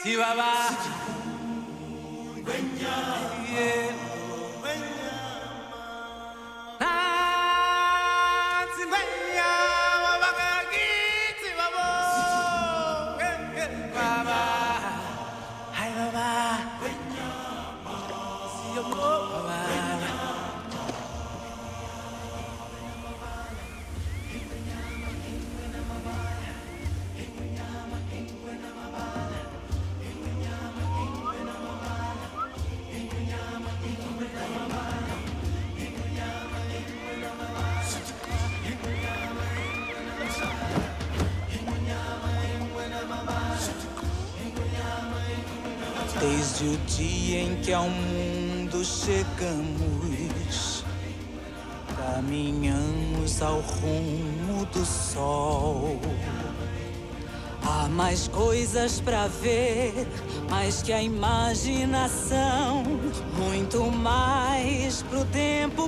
Desde o dia em que ao mundo chegamos, caminhamos ao rumo do sol. Há mais coisas pra ver, mais que a imaginação, muito mais pro tempo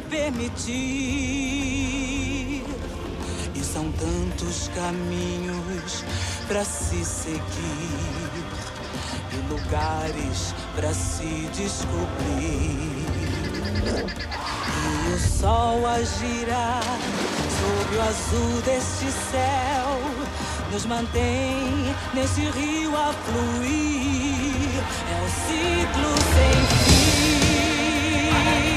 permitir. E são tantos caminhos pra se seguir, e lugares pra se descobrir. E o sol a girar sob o azul deste céu nos mantém nesse rio a fluir. É um ciclo sem fim.